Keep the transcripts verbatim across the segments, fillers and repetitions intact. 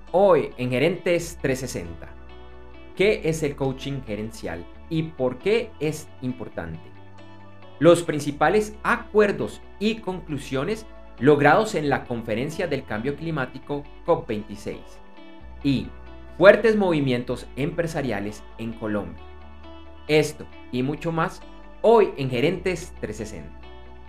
Hoy en Gerentes trescientos sesenta, ¿qué es el coaching gerencial y por qué es importante? Los principales acuerdos y conclusiones logrados en la Conferencia del Cambio Climático COP veintiséis y fuertes movimientos empresariales en Colombia. Esto y mucho más hoy en Gerentes trescientos sesenta.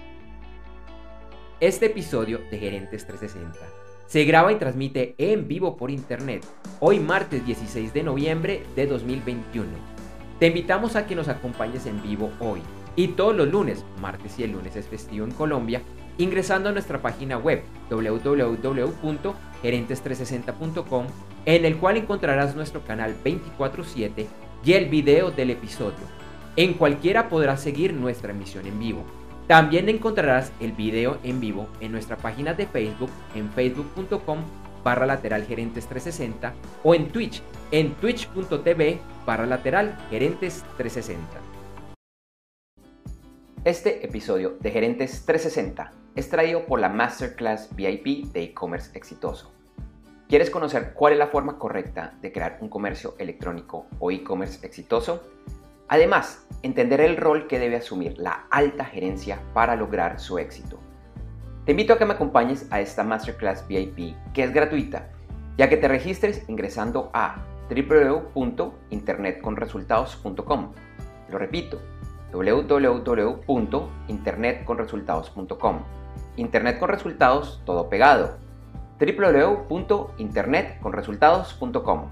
Este episodio de Gerentes trescientos sesenta se graba y transmite en vivo por internet hoy martes dieciséis de noviembre de dos mil veintiuno. Te invitamos a que nos acompañes en vivo hoy y todos los lunes, martes y el lunes es festivo en Colombia, ingresando a nuestra página web doble u doble u doble u punto gerentes trescientos sesenta punto com, en el cual encontrarás nuestro canal veinticuatro siete y el video del episodio. En cualquiera podrás seguir nuestra emisión en vivo. También encontrarás el video en vivo en nuestra página de Facebook en facebook.com barra lateral gerentes trescientos sesenta o en Twitch en twitch.tv barra lateral gerentes trescientos sesenta. Este episodio de Gerentes trescientos sesenta es traído por la Masterclass V I P de e-commerce exitoso. ¿Quieres conocer cuál es la forma correcta de crear un comercio electrónico o e-commerce exitoso? Además, entender el rol que debe asumir la alta gerencia para lograr su éxito. Te invito a que me acompañes a esta Masterclass V I P que es gratuita, ya que te registres ingresando a doble u doble u doble u punto internet con resultados punto com. Lo repito, doble u doble u doble u punto internet con resultados punto com. Internet con resultados todo pegado. doble u doble u doble u punto internet con resultados punto com.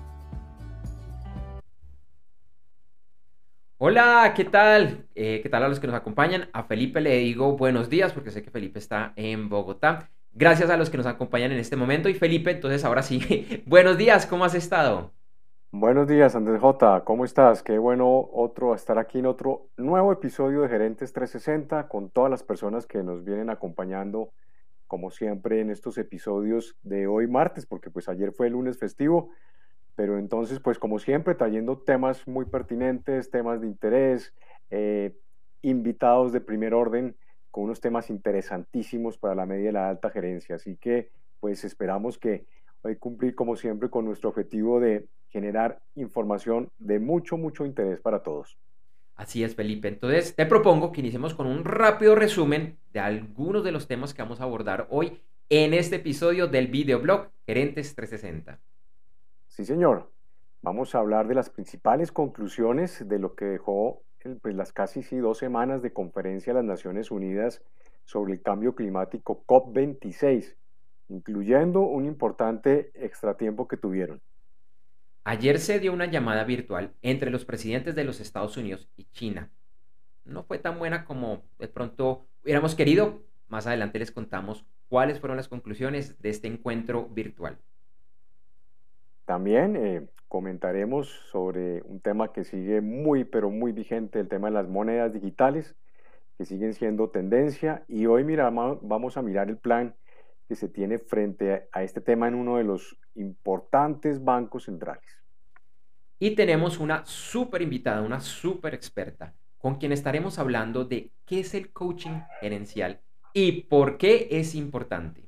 Hola, ¿qué tal? Eh, ¿qué tal a los que nos acompañan? A Felipe le digo buenos días porque sé que Felipe está en Bogotá. Gracias a los que nos acompañan en este momento. Y Felipe, entonces ahora sí, buenos días, ¿cómo has estado? Buenos días, Andrés J. ¿Cómo estás? Qué bueno otro estar aquí en otro nuevo episodio de Gerentes trescientos sesenta con todas las personas que nos vienen acompañando, como siempre, en estos episodios de hoy martes, porque pues ayer fue el lunes festivo, pero entonces, pues como siempre, trayendo temas muy pertinentes, temas de interés, eh, invitados de primer orden, con unos temas interesantísimos para la media y la alta gerencia. Así que, pues esperamos que hoy cumplir, como siempre, con nuestro objetivo de generar información de mucho, mucho interés para todos. Así es, Felipe. Entonces, te propongo que iniciemos con un rápido resumen de algunos de los temas que vamos a abordar hoy en este episodio del videoblog Gerentes trescientos sesenta. Sí, señor. Vamos a hablar de las principales conclusiones de lo que dejó el- pues, las casi sí, dos semanas de conferencia de las Naciones Unidas sobre el cambio climático COP veintiséis, incluyendo un importante extratiempo que tuvieron. Ayer se dio una llamada virtual entre los presidentes de los Estados Unidos y China. No fue tan buena como de pronto hubiéramos querido. Más adelante les contamos cuáles fueron las conclusiones de este encuentro virtual. También eh, comentaremos sobre un tema que sigue muy, pero muy vigente, el tema de las monedas digitales, que siguen siendo tendencia. Y hoy miramos, vamos a mirar el plan que se tiene frente a, a este tema en uno de los importantes bancos centrales. Y tenemos una súper invitada, una súper experta, con quien estaremos hablando de qué es el coaching gerencial y por qué es importante.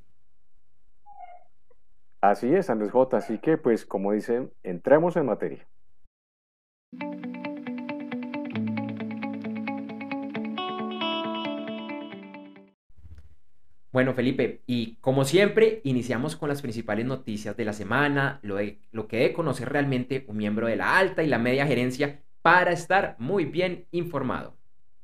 Así es, Andrés J. Así que, pues, como dicen, entremos en materia. Bueno, Felipe, y como siempre, iniciamos con las principales noticias de la semana, lo, de, lo que debe conocer realmente un miembro de la alta y la media gerencia para estar muy bien informado.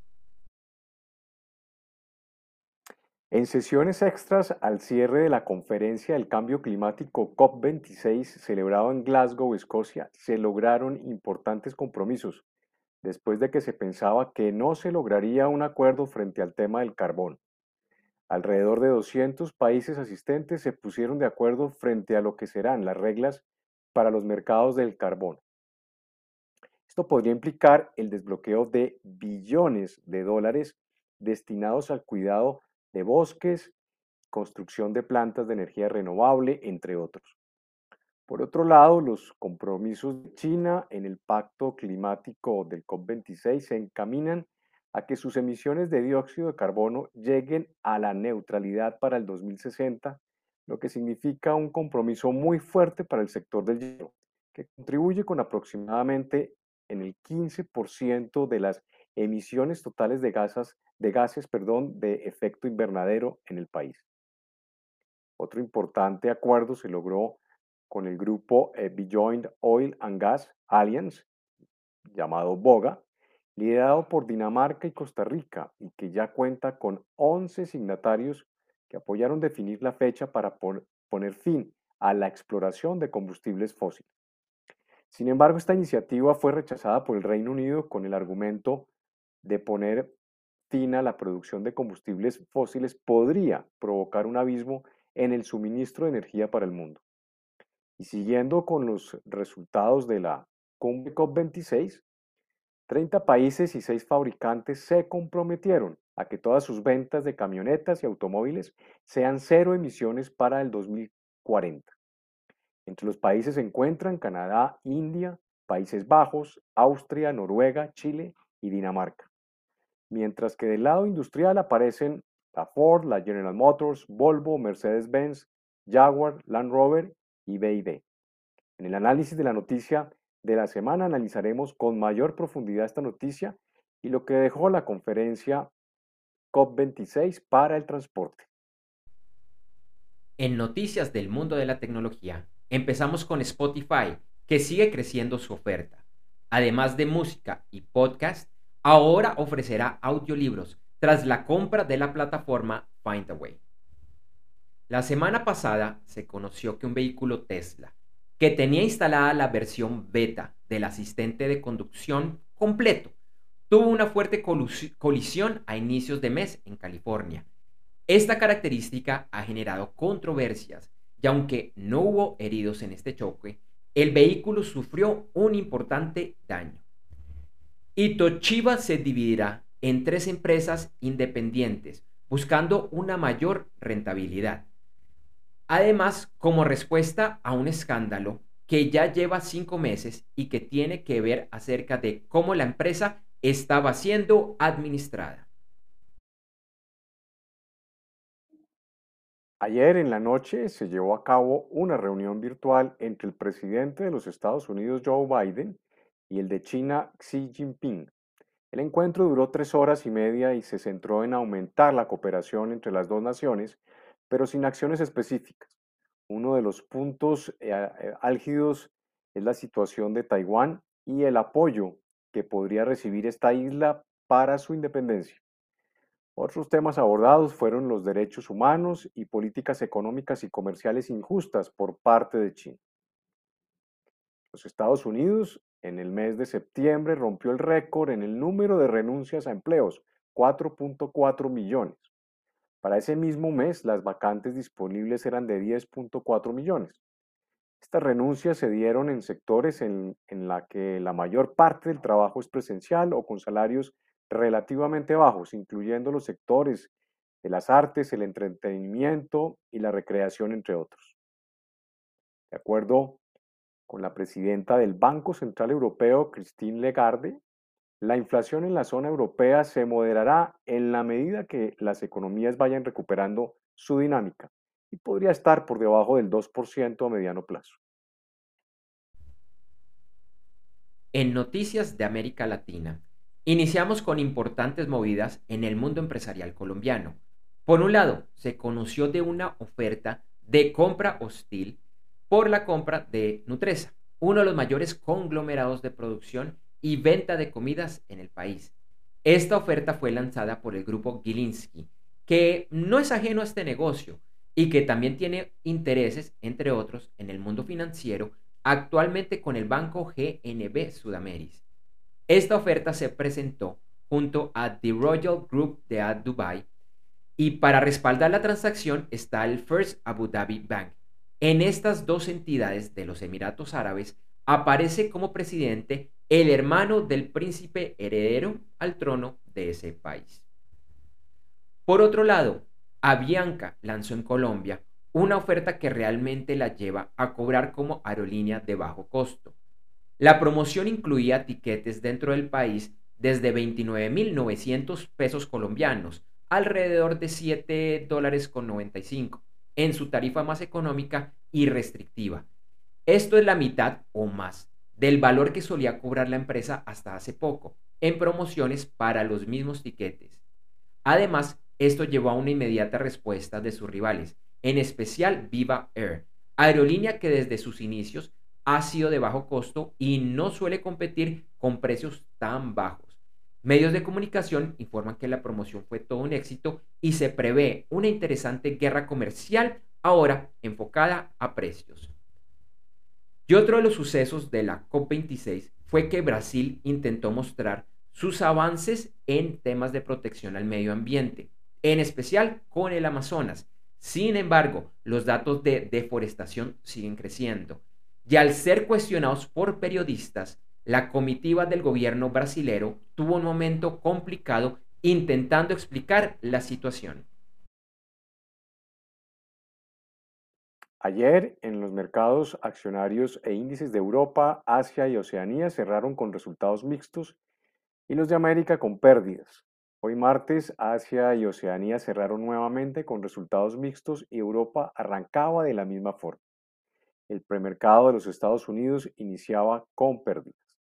En sesiones extras al cierre de la conferencia del cambio climático COP veintiséis, celebrado en Glasgow, Escocia, se lograron importantes compromisos, después de que se pensaba que no se lograría un acuerdo frente al tema del carbón. Alrededor de doscientos países asistentes se pusieron de acuerdo frente a lo que serán las reglas para los mercados del carbón. Esto podría implicar el desbloqueo de billones de dólares destinados al cuidado de bosques, construcción de plantas de energía renovable, entre otros. Por otro lado, los compromisos de China en el Pacto Climático del COP veintiséis se encaminan a que sus emisiones de dióxido de carbono lleguen a la neutralidad para el dos mil sesenta, lo que significa un compromiso muy fuerte para el sector del hierro, que contribuye con aproximadamente en el quince por ciento de las emisiones totales de gases, de gases, perdón, de efecto invernadero en el país. Otro importante acuerdo se logró con el grupo eh, Beyond Oil and Gas Alliance, llamado BOGA, liderado por Dinamarca y Costa Rica, y que ya cuenta con once signatarios que apoyaron definir la fecha para pon- poner fin a la exploración de combustibles fósiles. Sin embargo, esta iniciativa fue rechazada por el Reino Unido con el argumento de poner fin a la producción de combustibles fósiles podría provocar un abismo en el suministro de energía para el mundo. Y siguiendo con los resultados de la cumbre COP veintiséis, treinta países y seis fabricantes se comprometieron a que todas sus ventas de camionetas y automóviles sean cero emisiones para el dos mil cuarenta. Entre los países se encuentran Canadá, India, Países Bajos, Austria, Noruega, Chile y Dinamarca. Mientras que del lado industrial aparecen la Ford, la General Motors, Volvo, Mercedes-Benz, Jaguar, Land Rover y B Y D. En el análisis de la noticia de la semana analizaremos con mayor profundidad esta noticia y lo que dejó la conferencia COP veintiséis para el transporte. En noticias del mundo de la tecnología, empezamos con Spotify, que sigue creciendo su oferta. Además de música y podcast, ahora ofrecerá audiolibros tras la compra de la plataforma Findaway. La semana pasada se conoció que un vehículo Tesla, que tenía instalada la versión beta del asistente de conducción completo, tuvo una fuerte colisión a inicios de mes en California. Esta característica ha generado controversias y aunque no hubo heridos en este choque, el vehículo sufrió un importante daño. Y Toshiba se dividirá en tres empresas independientes, buscando una mayor rentabilidad. Además, como respuesta a un escándalo que ya lleva cinco meses y que tiene que ver acerca de cómo la empresa estaba siendo administrada. Ayer en la noche se llevó a cabo una reunión virtual entre el presidente de los Estados Unidos, Joe Biden, y el de China, Xi Jinping. El encuentro duró tres horas y media y se centró en aumentar la cooperación entre las dos naciones, pero sin acciones específicas. Uno de los puntos eh, eh, álgidos es la situación de Taiwán y el apoyo que podría recibir esta isla para su independencia. Otros temas abordados fueron los derechos humanos y políticas económicas y comerciales injustas por parte de China. Los Estados Unidos en el mes de septiembre rompió el récord en el número de renuncias a empleos, cuatro punto cuatro millones. Para ese mismo mes, las vacantes disponibles eran de diez punto cuatro millones. Estas renuncias se dieron en sectores en, en la que la mayor parte del trabajo es presencial o con salarios relativamente bajos, incluyendo los sectores de las artes, el entretenimiento y la recreación, entre otros. De acuerdo con la presidenta del Banco Central Europeo, Christine Lagarde, la inflación en la zona europea se moderará en la medida que las economías vayan recuperando su dinámica y podría estar por debajo del dos por ciento a mediano plazo. En noticias de América Latina, iniciamos con importantes movidas en el mundo empresarial colombiano. Por un lado, se conoció de una oferta de compra hostil por la compra de Nutresa, uno de los mayores conglomerados de producción y venta de comidas en el país. Esta oferta fue lanzada por el grupo Gilinski, que no es ajeno a este negocio y que también tiene intereses, entre otros, en el mundo financiero, actualmente con el banco G N B Sudameris. Esta oferta se presentó junto a The Royal Group de Ad Dubai y para respaldar la transacción está el First Abu Dhabi Bank. En estas dos entidades de los Emiratos Árabes aparece como presidente el hermano del príncipe heredero al trono de ese país. Por otro lado, Avianca lanzó en Colombia una oferta que realmente la lleva a cobrar como aerolínea de bajo costo. La promoción incluía tiquetes dentro del país desde veintinueve mil novecientos pesos colombianos, alrededor de siete dólares con noventa y cinco, en su tarifa más económica y restrictiva. Esto es la mitad o más del valor que solía cobrar la empresa hasta hace poco en promociones para los mismos tiquetes. Además, esto llevó a una inmediata respuesta de sus rivales, en especial Viva Air, aerolínea que desde sus inicios ha sido de bajo costo y no suele competir con precios tan bajos. Medios de comunicación informan que la promoción fue todo un éxito y se prevé una interesante guerra comercial ahora enfocada a precios. Y otro de los sucesos de la COP veintiséis fue que Brasil intentó mostrar sus avances en temas de protección al medio ambiente, en especial con el Amazonas. Sin embargo, los datos de deforestación siguen creciendo. Y al ser cuestionados por periodistas, la comitiva del gobierno brasilero tuvo un momento complicado intentando explicar la situación. Ayer, en los mercados accionarios e índices de Europa, Asia y Oceanía cerraron con resultados mixtos y los de América con pérdidas. Hoy martes, Asia y Oceanía cerraron nuevamente con resultados mixtos y Europa arrancaba de la misma forma. El premercado de los Estados Unidos iniciaba con pérdidas.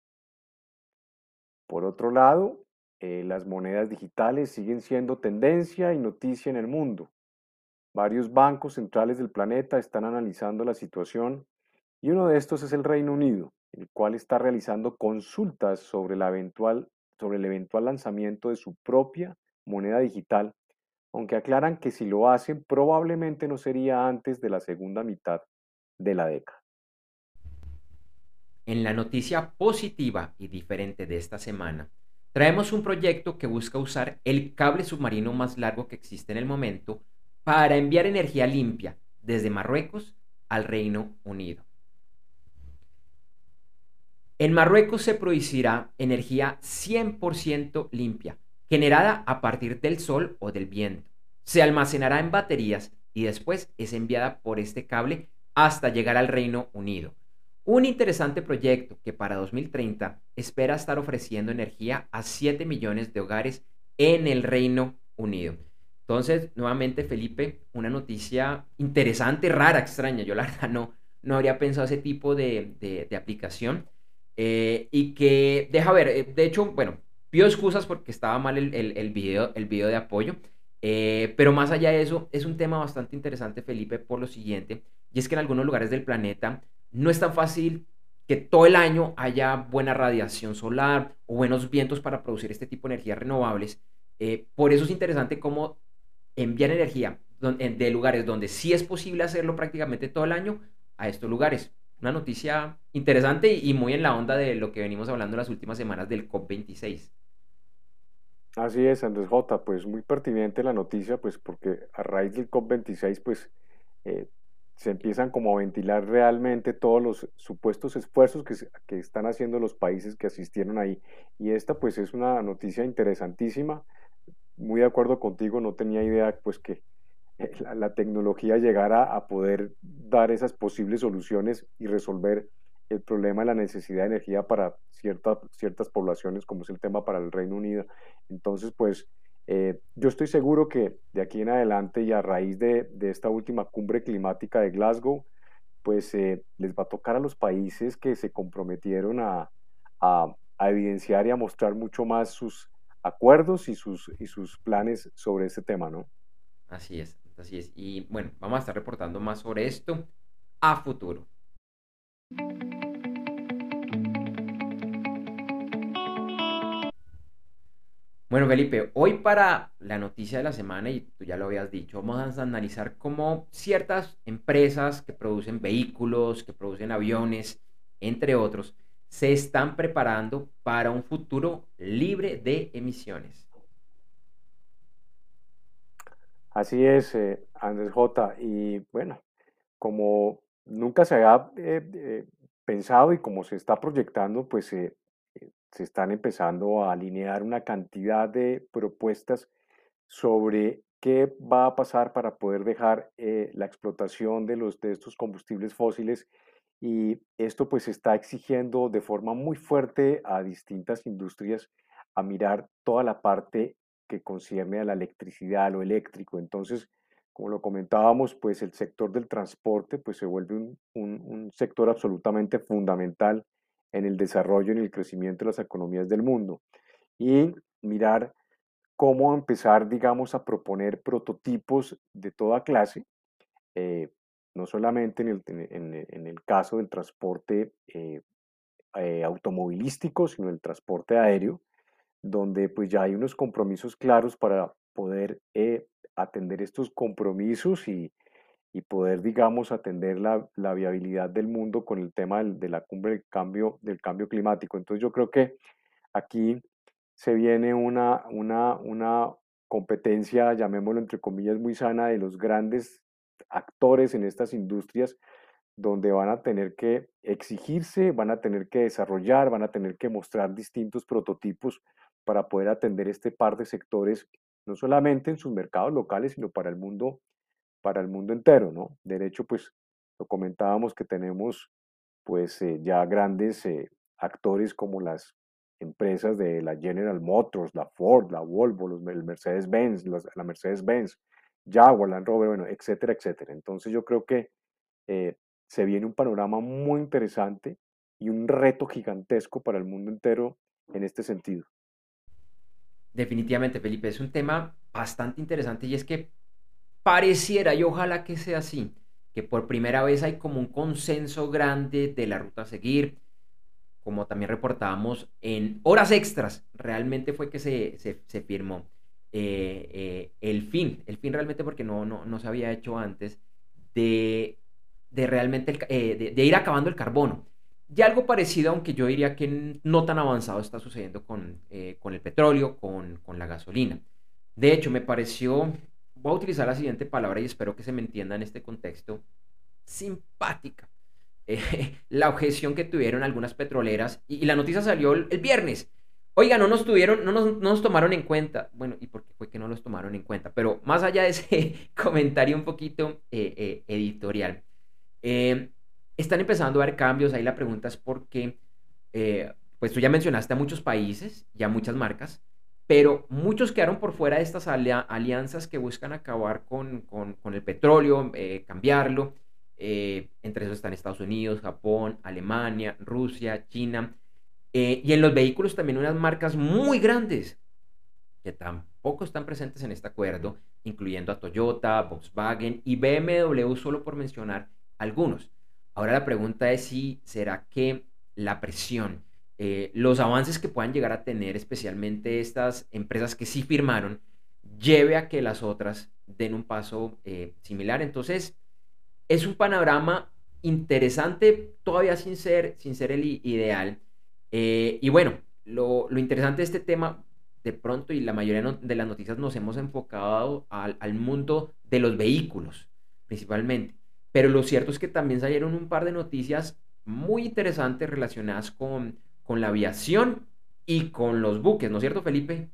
Por otro lado, eh, las monedas digitales siguen siendo tendencia y noticia en el mundo. Varios bancos centrales del planeta están analizando la situación y uno de estos es el Reino Unido, el cual está realizando consultas sobre, la eventual, sobre el eventual lanzamiento de su propia moneda digital, aunque aclaran que si lo hacen probablemente no sería antes de la segunda mitad de la década. En la noticia positiva y diferente de esta semana, traemos un proyecto que busca usar el cable submarino más largo que existe en el momento para enviar energía limpia desde Marruecos al Reino Unido. En Marruecos se producirá energía cien por ciento limpia, generada a partir del sol o del viento. Se almacenará en baterías y después es enviada por este cable hasta llegar al Reino Unido. Un interesante proyecto que para dos mil treinta espera estar ofreciendo energía a siete millones de hogares en el Reino Unido. Entonces, nuevamente, Felipe, una noticia interesante, rara, extraña. Yo la verdad no, no habría pensado ese tipo de, de, de aplicación. Eh, y que, deja ver, eh, de hecho, bueno, pido excusas porque estaba mal el, el, el video, el video de apoyo. Eh, pero más allá de eso, es un tema bastante interesante, Felipe, por lo siguiente, y es que en algunos lugares del planeta no es tan fácil que todo el año haya buena radiación solar o buenos vientos para producir este tipo de energías renovables. Eh, por eso es interesante cómo enviar energía de lugares donde sí es posible hacerlo prácticamente todo el año a estos lugares. Una noticia interesante y muy en la onda de lo que venimos hablando en las últimas semanas del COP veintiséis. Así es, Andrés J, pues muy pertinente la noticia, pues porque a raíz del COP veintiséis, pues eh, se empiezan como a ventilar realmente todos los supuestos esfuerzos que, se- que están haciendo los países que asistieron ahí. Y esta pues es una noticia interesantísima, muy de acuerdo contigo, no tenía idea pues que eh, la, la tecnología llegara a poder dar esas posibles soluciones y resolver el problema de la necesidad de energía para cierta- ciertas poblaciones, como es el tema para el Reino Unido. Entonces, pues eh, yo estoy seguro que de aquí en adelante y a raíz de, de esta última cumbre climática de Glasgow, pues eh, les va a tocar a los países que se comprometieron a, a- a evidenciar y a mostrar mucho más sus acuerdos y sus, y sus planes sobre este tema, ¿no? Así es, así es. Y bueno, vamos a estar reportando más sobre esto a futuro. Bueno, Felipe, hoy para la noticia de la semana, y tú ya lo habías dicho, vamos a analizar cómo ciertas empresas que producen vehículos, que producen aviones, entre otros, se están preparando para un futuro libre de emisiones. Así es, eh, Andrés J. Y bueno, como nunca se había eh, eh, pensado y como se está proyectando, pues eh, eh, se están empezando a alinear una cantidad de propuestas sobre qué va a pasar para poder dejar eh, la explotación de los de estos combustibles fósiles y esto pues está exigiendo de forma muy fuerte a distintas industrias a mirar toda la parte que concierne a la electricidad, a lo eléctrico. Entonces, Como lo comentábamos, pues el sector del transporte pues se vuelve un, un- un sector absolutamente fundamental en el desarrollo y en el crecimiento de las economías del mundo. Y mirar cómo empezar, digamos, a proponer prototipos de toda clase, eh, no solamente en el, en- en- en el caso del transporte eh, eh, automovilístico, sino el transporte aéreo, donde pues ya hay unos compromisos claros para poder eh, atender estos compromisos y, y poder, digamos, atender la, la viabilidad del mundo con el tema del- de la cumbre del cambio, del cambio climático. Entonces yo creo que aquí se viene una, una, una competencia, llamémoslo entre comillas, muy sana de los grandes actores en estas industrias, donde van a tener que exigirse, van a tener que desarrollar, van a tener que mostrar distintos prototipos para poder atender este par de sectores, no solamente en sus mercados locales, sino para el mundo, para el mundo entero, ¿no? De hecho, pues lo comentábamos que tenemos pues eh, ya grandes eh, actores como las empresas de la General Motors, la Ford, la Volvo, los, el Mercedes-Benz, los- la Mercedes-Benz, Jaguar, Land Rover, bueno, etcétera, etcétera. Entonces yo creo que eh, se viene un panorama muy interesante y un reto gigantesco para el mundo entero en este sentido. Definitivamente, Felipe, es un tema bastante interesante y es que pareciera, y ojalá que sea así, que por primera vez hay como un consenso grande de la ruta a seguir, como también reportábamos en horas extras, realmente fue que se, se, se firmó eh, eh, el fin, el fin realmente porque no, no, no se había hecho antes, de, de realmente el eh, de, de ir acabando el carbono. Ya algo parecido, aunque yo diría que no tan avanzado está sucediendo con, eh, con el petróleo, con, con la gasolina. De hecho, me pareció, voy a utilizar la siguiente palabra y espero que se me entienda en este contexto, simpática eh, la objeción que tuvieron algunas petroleras y, y la noticia salió el, el viernes. Oiga, no nos tuvieron, no nos, no nos tomaron en cuenta. Bueno, ¿y por qué fue que no los tomaron en cuenta? Pero más allá de ese comentario un poquito eh, eh, editorial, eh, están empezando a haber cambios. Ahí la pregunta es por qué, eh, pues tú ya mencionaste a muchos países y a muchas marcas, pero muchos quedaron por fuera de estas alia- alianzas que buscan acabar con, con, con el petróleo, eh, cambiarlo. Eh, entre esos están Estados Unidos, Japón, Alemania, Rusia, China. Eh, y en los vehículos también unas marcas muy grandes que tampoco están presentes en este acuerdo, incluyendo a Toyota, Volkswagen y B M W, solo por mencionar algunos. Ahora la pregunta es si será que la presión, eh, los avances que puedan llegar a tener, especialmente estas empresas que sí firmaron, lleve a que las otras den un paso eh, similar. Entonces, es un panorama interesante, todavía sin ser, sin ser el ideal. Eh, y bueno, lo, lo, interesante de este tema, de pronto, y la mayoría no, de las noticias nos hemos enfocado al, al, mundo de los vehículos, principalmente. Pero lo cierto es que también salieron un par de noticias muy interesantes relacionadas con, con la aviación y con los buques, ¿no es cierto, Felipe?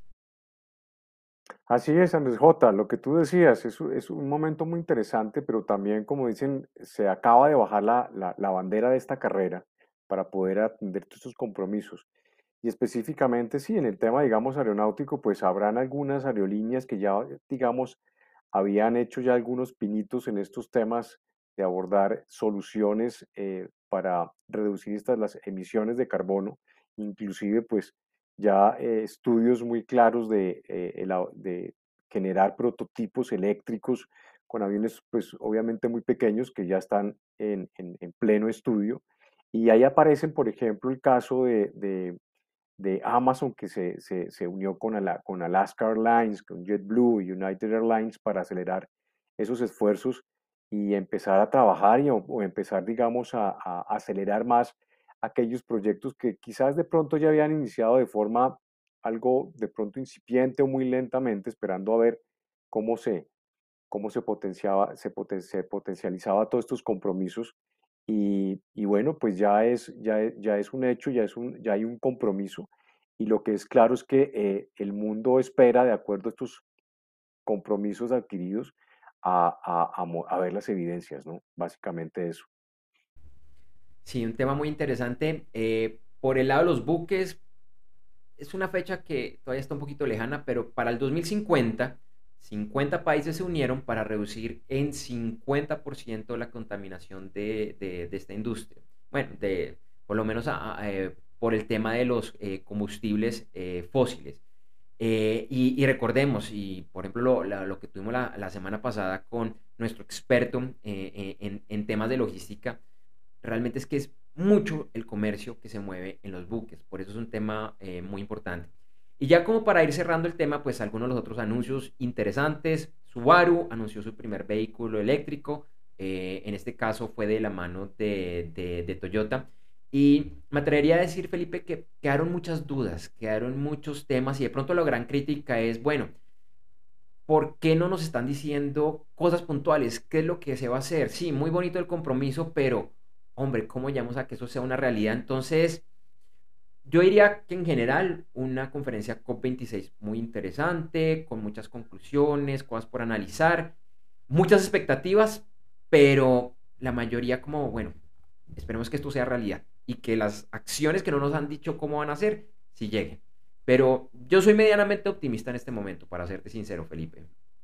Así es, Andrés J. Lo que tú decías es, u- es un momento muy interesante, pero también, como dicen, se acaba de bajar la, la- la bandera de esta carrera para poder atender todos estos compromisos. Y específicamente, sí, en el tema, digamos, aeronáutico, pues habrán algunas aerolíneas que ya, digamos, habían hecho ya algunos pinitos en estos temas de abordar soluciones eh, para reducir estas las emisiones de carbono, inclusive, pues ya eh, estudios muy claros de, eh, el au- de generar prototipos eléctricos con aviones, pues obviamente muy pequeños que ya están en, en- en pleno estudio. Y ahí aparecen, por ejemplo, el caso de, de- de Amazon que se, se- se unió con, Ala- con Alaska Airlines, con JetBlue y United Airlines para acelerar esos esfuerzos y empezar a trabajar y, o, o empezar, digamos, a, a acelerar más aquellos proyectos que quizás de pronto ya habían iniciado de forma algo de pronto incipiente o muy lentamente, esperando a ver cómo se, cómo se potenciaba, se, poten- se potencializaba todos estos compromisos. Y, y bueno, pues ya es, ya es, ya es un hecho, ya, es un, ya hay un compromiso. Y lo que es claro es que eh, el mundo espera, de acuerdo a estos compromisos adquiridos, a, a, a mo- a ver las evidencias, ¿no? Básicamente eso. Sí, un tema muy interesante. Eh, por el lado de los buques, es una fecha que todavía está un poquito lejana, pero para el dos mil cincuenta cincuenta países se unieron para reducir en cincuenta por ciento la contaminación de, de- de esta industria. Bueno, de, por lo menos a- a, eh, por el tema de los eh, combustibles eh, fósiles. Eh, y, y recordemos, y por ejemplo lo, la- lo que tuvimos la, la semana pasada con nuestro experto eh, eh, en, en temas de logística, realmente es que es mucho el comercio que se mueve en los buques, por eso es un tema eh, muy importante. Y ya como para ir cerrando el tema, pues algunos de los otros anuncios interesantes. Subaru anunció su primer vehículo eléctrico, eh, en este caso fue de la mano de, de, de Toyota. Y me atrevería a decir, Felipe, que quedaron muchas dudas, quedaron muchos temas y de pronto la gran crítica es, bueno, ¿por qué no nos están diciendo cosas puntuales? ¿Qué es lo que se va a hacer? Sí, muy bonito el compromiso, pero, hombre, ¿cómo llegamos a que eso sea una realidad? Entonces, yo diría que en general una conferencia COP veintiséis muy interesante, con muchas conclusiones, cosas por analizar, muchas expectativas, pero la mayoría como, bueno, esperemos que esto sea realidad y que las acciones que no nos han dicho cómo van a ser, sí lleguen. Pero yo soy medianamente optimista en este momento, para serte sincero, Felipe.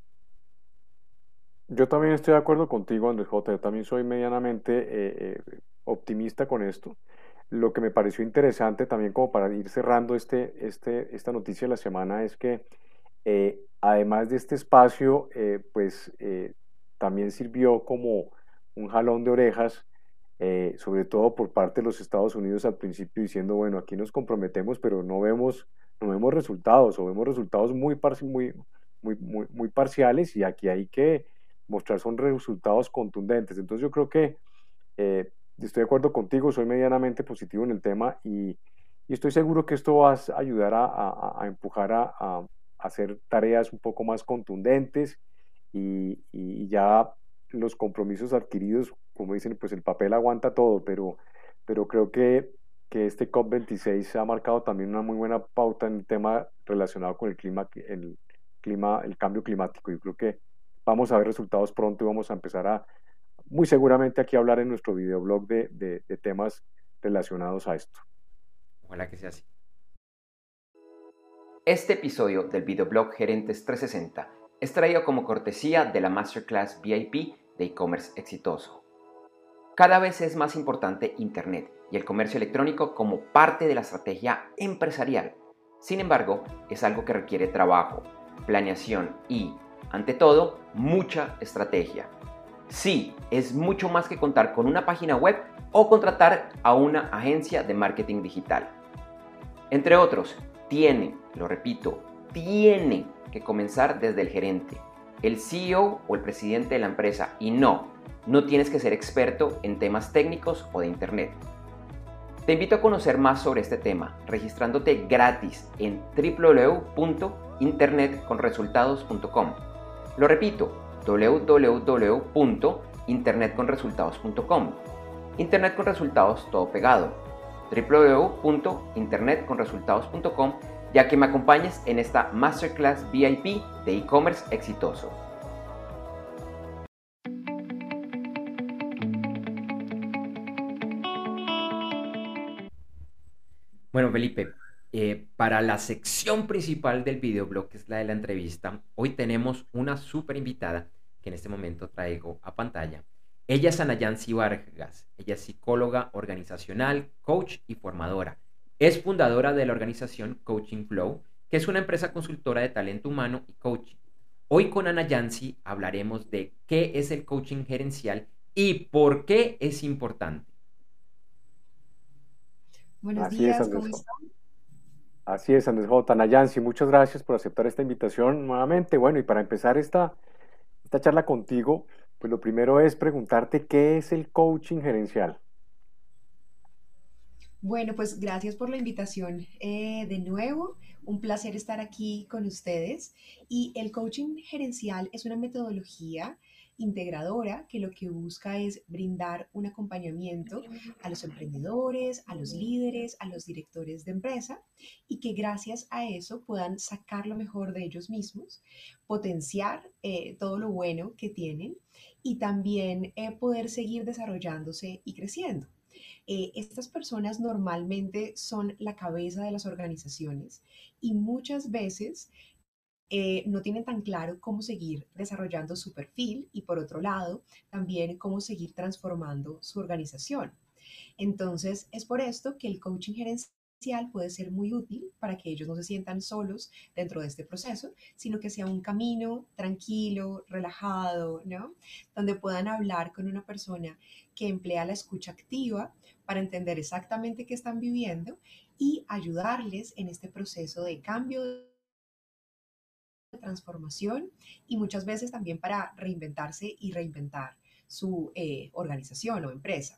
Yo también estoy de acuerdo contigo, Andrés J. Yo también soy medianamente eh, eh, optimista con esto. Lo que me pareció interesante también como para ir cerrando este, este, esta noticia de la semana es que eh, además de este espacio, eh, pues eh, también sirvió como un jalón de orejas, eh, sobre todo por parte de los Estados Unidos al principio diciendo, bueno, aquí nos comprometemos, pero no vemos, no vemos resultados o vemos resultados muy, parci- muy, muy, muy, muy parciales y aquí hay que mostrar son resultados contundentes. Entonces yo creo que eh, estoy de acuerdo contigo, soy medianamente positivo en el tema y, y estoy seguro que esto va a ayudar a, a- a empujar a, a- a hacer tareas un poco más contundentes y, y ya los compromisos adquiridos, como dicen, pues el papel aguanta todo, pero, pero creo que, que este COP veintiséis ha marcado también una muy buena pauta en el tema relacionado con el clima, el clima, el cambio climático. Yo creo que vamos a ver resultados pronto y vamos a empezar a, muy seguramente aquí a hablar en nuestro videoblog de, de, de temas relacionados a esto. Ojalá que sea así. Este episodio del videoblog Gerentes trescientos sesenta es traído como cortesía de la Masterclass V I P de e-commerce exitoso. Cada vez es más importante Internet y el comercio electrónico como parte de la estrategia empresarial. Sin embargo, es algo que requiere trabajo, planeación y, ante todo, mucha estrategia. Sí, es mucho más que contar con una página web o contratar a una agencia de marketing digital. Entre otros, tiene, lo repito, tiene que comenzar desde el gerente, el C E O o el presidente de la empresa y no, no tienes que ser experto en temas técnicos o de Internet. Te invito a conocer más sobre este tema registrándote gratis en w w w punto internet con resultados punto com. Lo repito, w w w punto internet con resultados punto com. Internet con resultados todo pegado. w w w punto internet con resultados punto com, ya que me acompañes en esta Masterclass V I P de e-commerce exitoso. Bueno, Felipe, eh, para la sección principal del videoblog, que es la de la entrevista, hoy tenemos una súper invitada que en este momento traigo a pantalla. Ella es Anayansi Vargas. Ella es psicóloga organizacional, coach y formadora. Es fundadora de la organización Coaching Flow, que es una empresa consultora de talento humano y coaching. Hoy con Anayansi hablaremos de qué es el coaching gerencial y por qué es importante. Buenos Así es, días, Andrés ¿cómo J. están? Así es, Andrés J. Nayansi, muchas gracias por aceptar esta invitación nuevamente. Bueno, y para empezar esta, esta charla contigo, pues lo primero es preguntarte qué es el coaching gerencial. Bueno, pues gracias por la invitación eh, de nuevo. Un placer estar aquí con ustedes. Y el coaching gerencial es una metodología integradora que lo que busca es brindar un acompañamiento a los emprendedores, a los líderes, a los directores de empresa y que gracias a eso puedan sacar lo mejor de ellos mismos, potenciar eh, todo lo bueno que tienen y también eh, poder seguir desarrollándose y creciendo. Eh, estas personas normalmente son la cabeza de las organizaciones y muchas veces eh, no tienen tan claro cómo seguir desarrollando su perfil y por otro lado, también cómo seguir transformando su organización. Entonces, es por esto que el coaching gerencial puede ser muy útil para que ellos no se sientan solos dentro de este proceso, sino que sea un camino tranquilo, relajado, ¿no? Donde puedan hablar con una persona que emplea la escucha activa para entender exactamente qué están viviendo y ayudarles en este proceso de cambio, de transformación y muchas veces también para reinventarse y reinventar su eh, organización o empresa.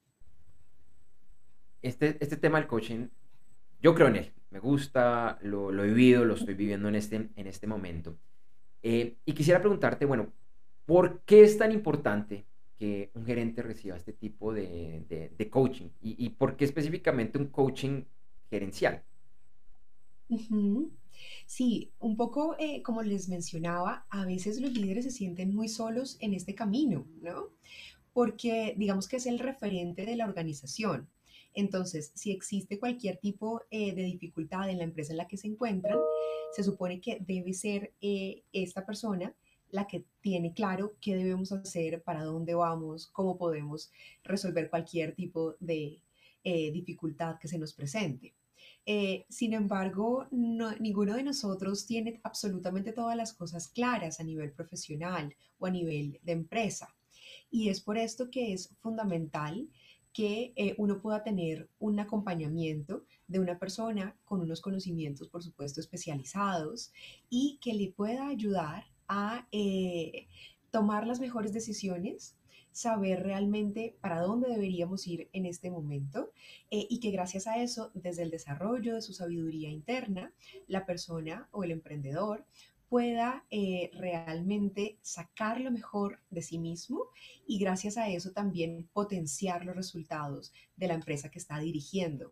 Este, este tema del coaching, yo creo en él, me gusta, lo, lo he vivido, lo estoy viviendo en este, en este momento. Eh, y quisiera preguntarte, bueno, ¿por qué es tan importante que un gerente reciba este tipo de, de- de coaching? ¿Y, y por qué específicamente un coaching gerencial? Ujú. Sí, un poco eh, como les mencionaba, a veces los líderes se sienten muy solos en este camino, ¿no? Porque digamos que es el referente de la organización. Entonces, si existe cualquier tipo eh, de dificultad en la empresa en la que se encuentran, se supone que debe ser eh, esta persona la que tiene claro qué debemos hacer, para dónde vamos, cómo podemos resolver cualquier tipo de eh, dificultad que se nos presente. Eh, sin embargo, no- ninguno de nosotros tiene absolutamente todas las cosas claras a nivel profesional o a nivel de empresa. Y es por esto que es fundamental que eh, uno pueda tener un acompañamiento de una persona con unos conocimientos, por supuesto, especializados y que le pueda ayudar a eh, tomar las mejores decisiones, saber realmente para dónde deberíamos ir en este momento eh, y que gracias a eso, desde el desarrollo de su sabiduría interna, la persona o el emprendedor pueda eh, realmente sacar lo mejor de sí mismo y gracias a eso también potenciar los resultados de la empresa que está dirigiendo.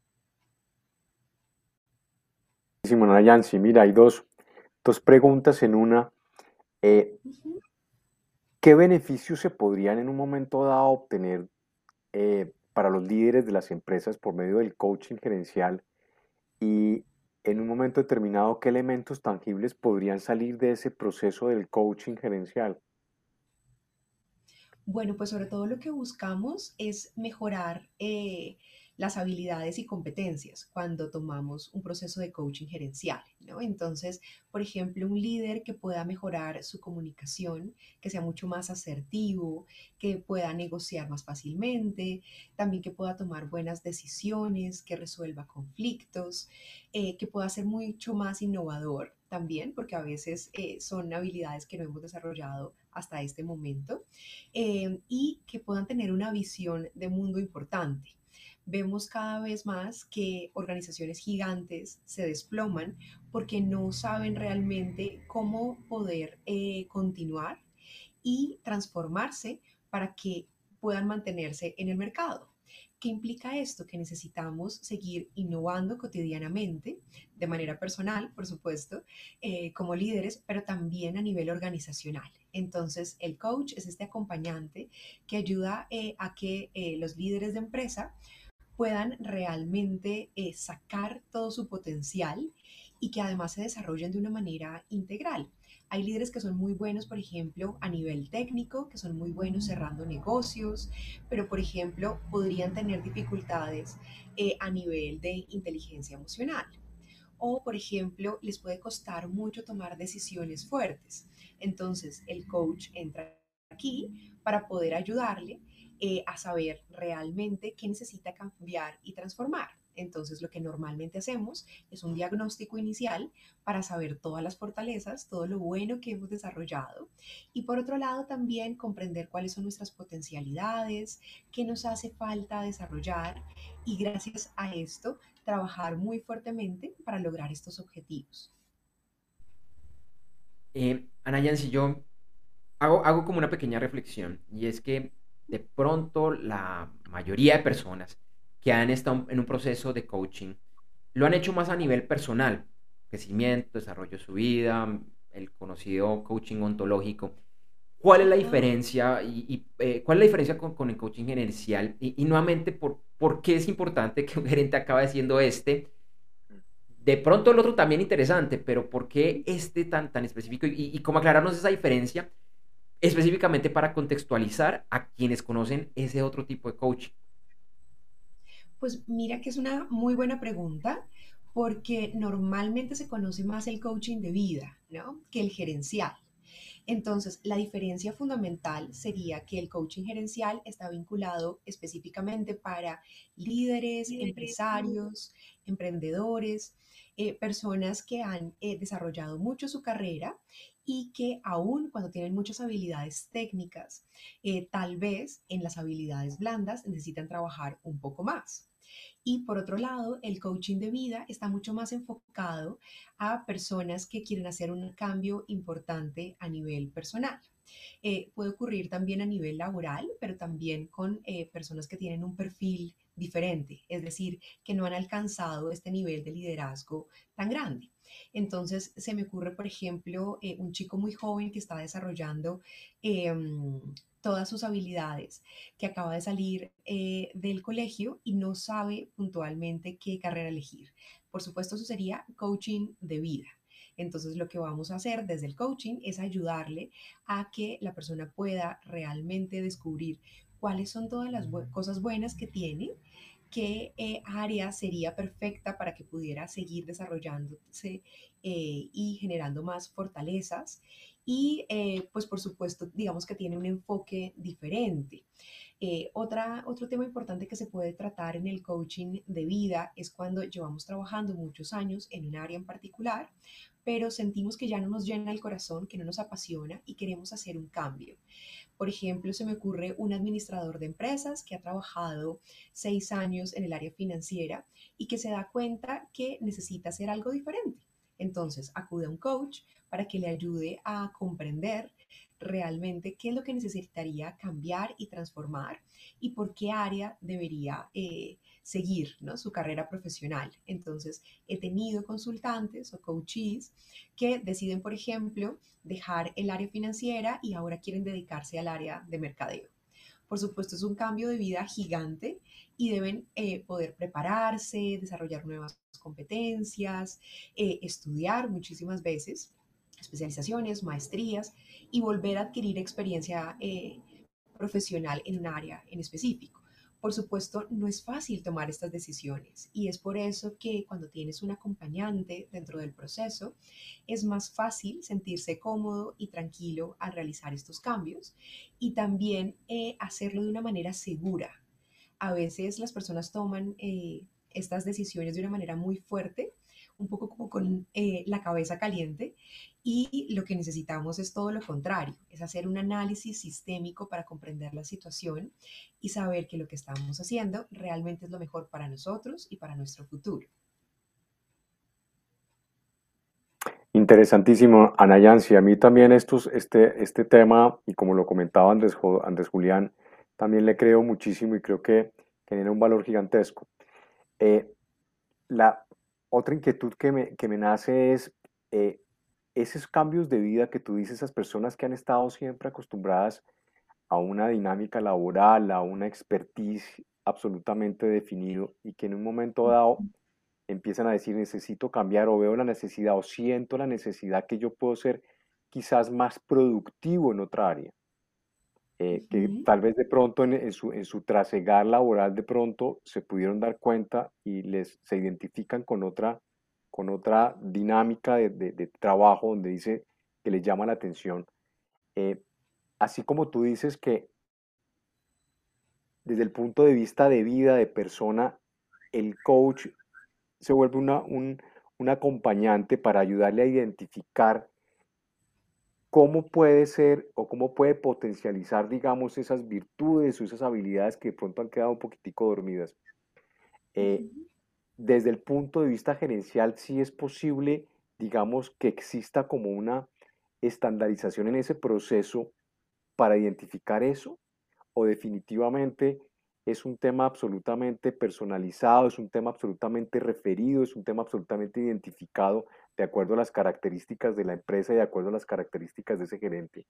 Simona Yancy, mira, hay dos, dos preguntas en una. Eh, Ujú. ¿Qué beneficios se podrían en un momento dado obtener eh, para los líderes de las empresas por medio del coaching gerencial? Y en un momento determinado, ¿qué elementos tangibles podrían salir de ese proceso del coaching gerencial? Bueno, pues sobre todo lo que buscamos es mejorar eh, las habilidades y competencias cuando tomamos un proceso de coaching gerencial, ¿no? Entonces, por ejemplo, un líder que pueda mejorar su comunicación, que sea mucho más asertivo, que pueda negociar más fácilmente, también que pueda tomar buenas decisiones, que resuelva conflictos, eh, que pueda ser mucho más innovador también, porque a veces eh, son habilidades que no hemos desarrollado hasta este momento eh, y que puedan tener una visión de mundo importante. Vemos cada vez más que organizaciones gigantes se desploman porque no saben realmente cómo poder eh, continuar y transformarse para que puedan mantenerse en el mercado. ¿Qué implica esto? Que necesitamos seguir innovando cotidianamente, de manera personal, por supuesto, eh, como líderes, pero también a nivel organizacional. Entonces, el coach es este acompañante que ayuda eh, a que eh, los líderes de empresa puedan realmente eh, sacar todo su potencial y que además se desarrollen de una manera integral. Hay líderes que son muy buenos, por ejemplo, a nivel técnico, que son muy buenos cerrando negocios, pero, por ejemplo, podrían tener dificultades eh, a nivel de inteligencia emocional. O, por ejemplo, les puede costar mucho tomar decisiones fuertes. Entonces, el coach entra aquí para poder ayudarle eh, a saber realmente qué necesita cambiar y transformar. Entonces, lo que normalmente hacemos es un diagnóstico inicial para saber todas las fortalezas, todo lo bueno que hemos desarrollado y por otro lado también comprender cuáles son nuestras potencialidades, qué nos hace falta desarrollar y gracias a esto trabajar muy fuertemente para lograr estos objetivos. Eh, Ana Yancy, yo hago, hago como una pequeña reflexión y es que de pronto la mayoría de personas que han estado en un proceso de coaching lo han hecho más a nivel personal, crecimiento, desarrollo de su vida, el conocido coaching ontológico. ¿Cuál es la Ajá. diferencia y, y, eh, cuál es la diferencia con, con el coaching gerencial? Y, y nuevamente, ¿por, ¿por qué es importante que un gerente acabe siendo este de pronto el otro también interesante, pero ¿por qué este tan, tan específico? Y, y cómo aclararnos esa diferencia específicamente para contextualizar a quienes conocen ese otro tipo de coaching. Pues mira que es una muy buena pregunta porque normalmente se conoce más el coaching de vida, ¿no? Que el gerencial. Entonces, la diferencia fundamental sería que el coaching gerencial está vinculado específicamente para líderes, empresarios, emprendedores, eh, personas que han eh, desarrollado mucho su carrera y que aún cuando tienen muchas habilidades técnicas, eh, tal vez en las habilidades blandas necesitan trabajar un poco más. Y por otro lado, el coaching de vida está mucho más enfocado a personas que quieren hacer un cambio importante a nivel personal. Eh, puede ocurrir también a nivel laboral, pero también con eh, personas que tienen un perfil diferente, es decir, que no han alcanzado este nivel de liderazgo tan grande. Entonces, se me ocurre, por ejemplo, eh, un chico muy joven que está desarrollando eh, todas sus habilidades, que acaba de salir eh, del colegio y no sabe puntualmente qué carrera elegir. Por supuesto, eso sería coaching de vida. Entonces, lo que vamos a hacer desde el coaching es ayudarle a que la persona pueda realmente descubrir cuáles son todas las bu cosas buenas que tiene, qué eh, área sería perfecta para que pudiera seguir desarrollándose eh, y generando más fortalezas. Y eh, pues por supuesto, digamos que tiene un enfoque diferente. Eh, otra, otro tema importante que se puede tratar en el coaching de vida es cuando llevamos trabajando muchos años en un área en particular, pero sentimos que ya no nos llena el corazón, que no nos apasiona y queremos hacer un cambio. Por ejemplo, se me ocurre un administrador de empresas que ha trabajado seis años en el área financiera y que se da cuenta que necesita hacer algo diferente. Entonces, acude a un coach para que le ayude a comprender realmente qué es lo que necesitaría cambiar y transformar y por qué área debería eh, seguir, ¿no?, su carrera profesional. Entonces, he tenido consultantes o coaches que deciden, por ejemplo, dejar el área financiera y ahora quieren dedicarse al área de mercadeo. Por supuesto, es un cambio de vida gigante y deben eh, poder prepararse, desarrollar nuevas competencias, eh, estudiar muchísimas veces, especializaciones, maestrías y volver a adquirir experiencia eh, profesional en un área en específico. Por supuesto, no es fácil tomar estas decisiones y es por eso que cuando tienes un acompañante dentro del proceso, es más fácil sentirse cómodo y tranquilo al realizar estos cambios y también eh, hacerlo de una manera segura. A veces las personas toman eh, estas decisiones de una manera muy fuerte, un poco como con eh, la cabeza caliente, y lo que necesitamos es todo lo contrario, es hacer un análisis sistémico para comprender la situación y saber que lo que estamos haciendo realmente es lo mejor para nosotros y para nuestro futuro. Interesantísimo, Ana Yancy. A mí también estos, este, este tema, y como lo comentaba Andrés, Jo- Andrés Julián, también le creo muchísimo y creo que genera un valor gigantesco. Eh, la otra inquietud que me, que me nace es eh, esos cambios de vida que tú dices, esas personas que han estado siempre acostumbradas a una dinámica laboral, a una expertise absolutamente definido y que en un momento dado empiezan a decir necesito cambiar o veo la necesidad o siento la necesidad que yo puedo ser quizás más productivo en otra área, eh, que Ujú. tal vez de pronto en, en su, en su trasegar laboral de pronto se pudieron dar cuenta y les se identifican con otra, con otra dinámica de, de- de trabajo donde dice que les llama la atención. Eh, Así como tú dices que desde el punto de vista de vida, de persona, el coach se vuelve una, un, un acompañante para ayudarle a identificar cómo puede ser o cómo puede potencializar, digamos, esas virtudes o esas habilidades que de pronto han quedado un poquitico dormidas. Eh, Ujú. Desde el punto de vista gerencial, sí es posible, digamos, que exista como una estandarización en ese proceso para identificar eso, o definitivamente es un tema absolutamente personalizado, es un tema absolutamente referido, es un tema absolutamente identificado de acuerdo a las características de la empresa y de acuerdo a las características de ese gerente.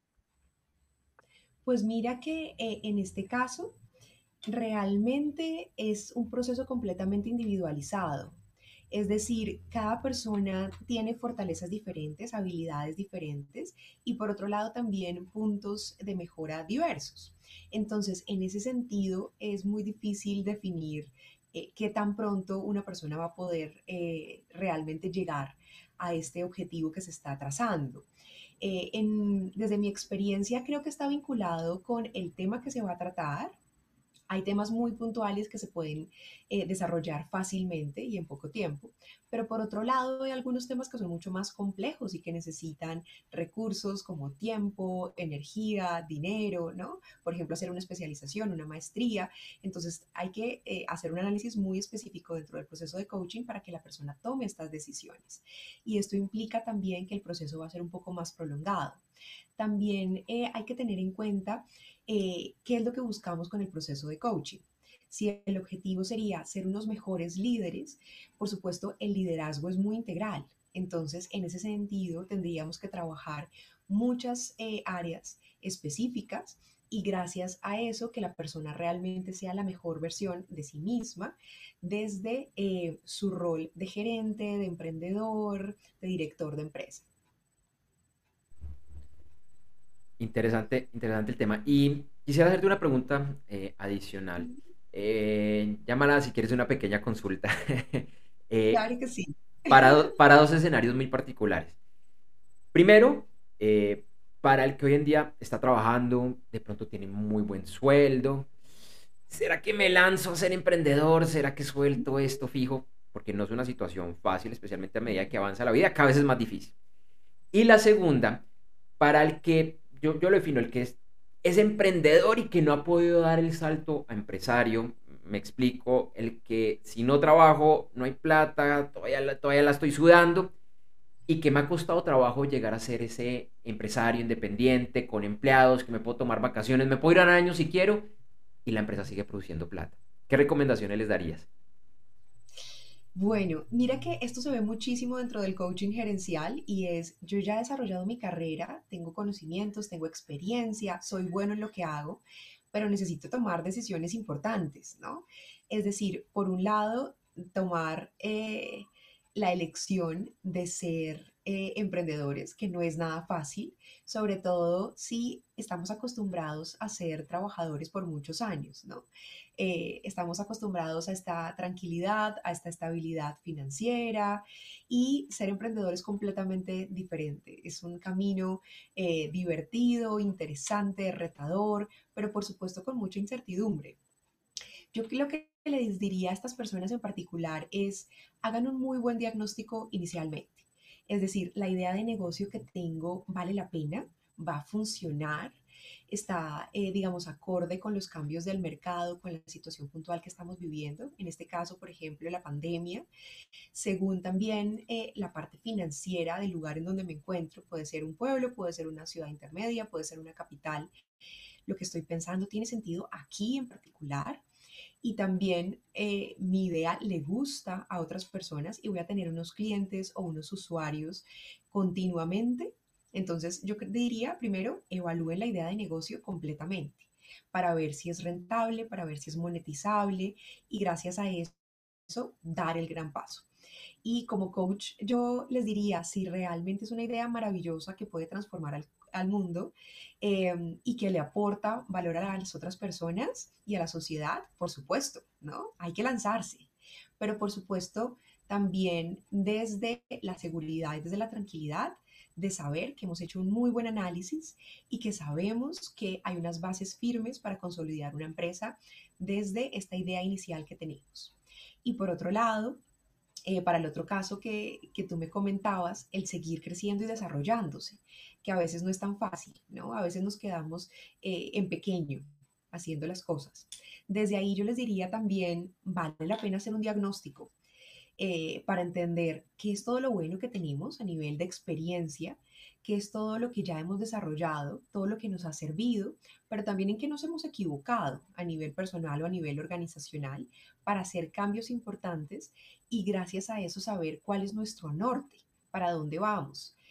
Pues mira que eh, en este caso realmente es un proceso completamente individualizado. Es decir, cada persona tiene fortalezas diferentes, habilidades diferentes y por otro lado también puntos de mejora diversos. Entonces, en ese sentido, es muy difícil definir eh, qué tan pronto una persona va a poder eh, realmente llegar a este objetivo que se está trazando. Eh, en, desde mi experiencia, creo que está vinculado con el tema que se va a tratar. Hay temas muy puntuales que se pueden eh, desarrollar fácilmente y en poco tiempo, pero por otro lado hay algunos temas que son mucho más complejos y que necesitan recursos como tiempo, energía, dinero, ¿no? Por ejemplo, hacer una especialización, una maestría. Entonces hay que eh, hacer un análisis muy específico dentro del proceso de coaching para que la persona tome estas decisiones. Y esto implica también que el proceso va a ser un poco más prolongado. También eh, hay que tener en cuenta eh, qué es lo que buscamos con el proceso de coaching. Si el objetivo sería ser unos mejores líderes, por supuesto, el liderazgo es muy integral. Entonces, en ese sentido, tendríamos que trabajar muchas eh, áreas específicas y gracias a eso que la persona realmente sea la mejor versión de sí misma desde eh, su rol de gerente, de emprendedor, de director de empresa. Interesante, interesante el tema. Y quisiera hacerte una pregunta eh, adicional. Eh, llámala si quieres una pequeña consulta. Eh, Claro que sí. para, do- para dos escenarios muy particulares. Primero, eh, para el que hoy en día está trabajando, de pronto tiene muy buen sueldo. ¿Será que me lanzo a ser emprendedor? ¿Será que suelto esto fijo? Porque no es una situación fácil, especialmente a medida que avanza la vida, cada vez es más difícil. Y la segunda, para el que yo, yo lo defino, el que es, es emprendedor y que no ha podido dar el salto a empresario. Me explico, el que si no trabajo, no hay plata, todavía la, todavía la estoy sudando y que me ha costado trabajo llegar a ser ese empresario independiente, con empleados, que me puedo tomar vacaciones, me puedo ir a año si quiero y la empresa sigue produciendo plata. ¿Qué recomendaciones les darías? Bueno, mira que esto se ve muchísimo dentro del coaching gerencial y es, yo ya he desarrollado mi carrera, tengo conocimientos, tengo experiencia, soy bueno en lo que hago, pero necesito tomar decisiones importantes, ¿no? Es decir, por un lado, tomar eh, la elección de ser eh, emprendedores, que no es nada fácil, sobre todo si estamos acostumbrados a ser trabajadores por muchos años, ¿no? Eh, estamos acostumbrados a esta tranquilidad, a esta estabilidad financiera y ser emprendedor es completamente diferente. Es un camino eh, divertido, interesante, retador, pero por supuesto con mucha incertidumbre. Yo lo que les diría a estas personas en particular es hagan un muy buen diagnóstico inicialmente. Es decir, la idea de negocio que tengo vale la pena, va a funcionar, está, eh, digamos, acorde con los cambios del mercado, con la situación puntual que estamos viviendo. En este caso, por ejemplo, la pandemia, según también eh, la parte financiera del lugar en donde me encuentro. Puede ser un pueblo, puede ser una ciudad intermedia, puede ser una capital. Lo que estoy pensando tiene sentido aquí en particular y también eh, mi idea le gusta a otras personas y voy a tener unos clientes o unos usuarios continuamente. Entonces, yo diría, primero, evalúen la idea de negocio completamente para ver si es rentable, para ver si es monetizable y gracias a eso dar el gran paso. Y como coach, yo les diría, si realmente es una idea maravillosa que puede transformar al, al mundo eh, y que le aporta valor a las otras personas y a la sociedad, por supuesto, ¿no? Hay que lanzarse. Pero por supuesto, también desde la seguridad y desde la tranquilidad de saber que hemos hecho un muy buen análisis y que sabemos que hay unas bases firmes para consolidar una empresa desde esta idea inicial que tenemos. Y por otro lado, eh, para el otro caso que, que tú me comentabas, el seguir creciendo y desarrollándose, que a veces no es tan fácil, ¿no? A veces nos quedamos eh, en pequeño haciendo las cosas. Desde ahí yo les diría también, vale la pena hacer un diagnóstico eh, para entender qué es todo lo bueno que tenemos a nivel de experiencia, qué es todo lo que ya hemos desarrollado, todo lo que nos ha servido, pero también en qué nos hemos equivocado a nivel personal o a nivel organizacional para hacer cambios importantes y gracias a eso saber cuál es nuestro norte, para dónde vamos.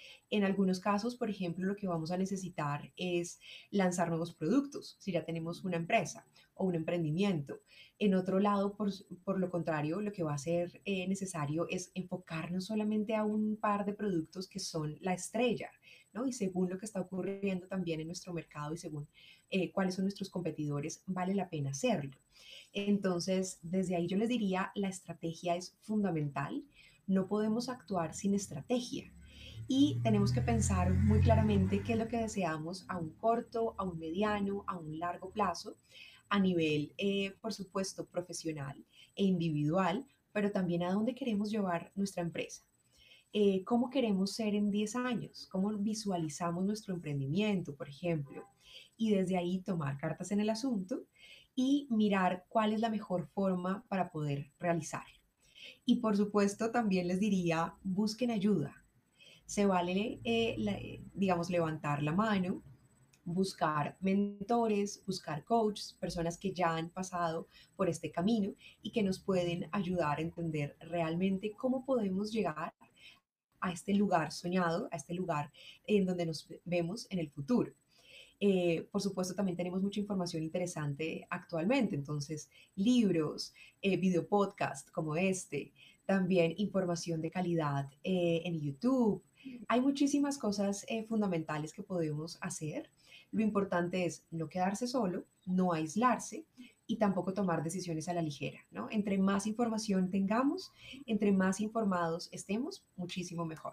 En algunos casos, por ejemplo, lo que vamos a necesitar es lanzar nuevos productos, si ya tenemos una empresa o un emprendimiento. En otro lado, por, por lo contrario, lo que va a ser eh, necesario es enfocarnos solamente a un par de productos que son la estrella, ¿no? Y según lo que está ocurriendo también en nuestro mercado y según eh, cuáles son nuestros competidores, vale la pena hacerlo. Entonces, desde ahí yo les diría, la estrategia es fundamental. No podemos actuar sin estrategia y tenemos que pensar muy claramente qué es lo que deseamos a un corto, a un mediano, a un largo plazo, a nivel, eh, por supuesto, profesional e individual, pero también a dónde queremos llevar nuestra empresa. Eh, ¿Cómo queremos ser en diez años? ¿Cómo visualizamos nuestro emprendimiento, por ejemplo? Y desde ahí tomar cartas en el asunto y mirar cuál es la mejor forma para poder realizarlo. Y por supuesto, también les diría, busquen ayuda. Se vale, eh, la- eh, digamos, levantar la mano, buscar mentores, buscar coaches, personas que ya han pasado por este camino y que nos pueden ayudar a entender realmente cómo podemos llegar a este lugar soñado, a este lugar en donde nos vemos en el futuro. Eh, por supuesto, también tenemos mucha información interesante actualmente, entonces libros, eh, video podcast como este, también información de calidad eh, en YouTube. Hay muchísimas cosas eh, fundamentales que podemos hacer. Lo importante es no quedarse solo, no aislarse y tampoco tomar decisiones a la ligera, ¿no? Entre más información tengamos, entre más informados estemos, muchísimo mejor.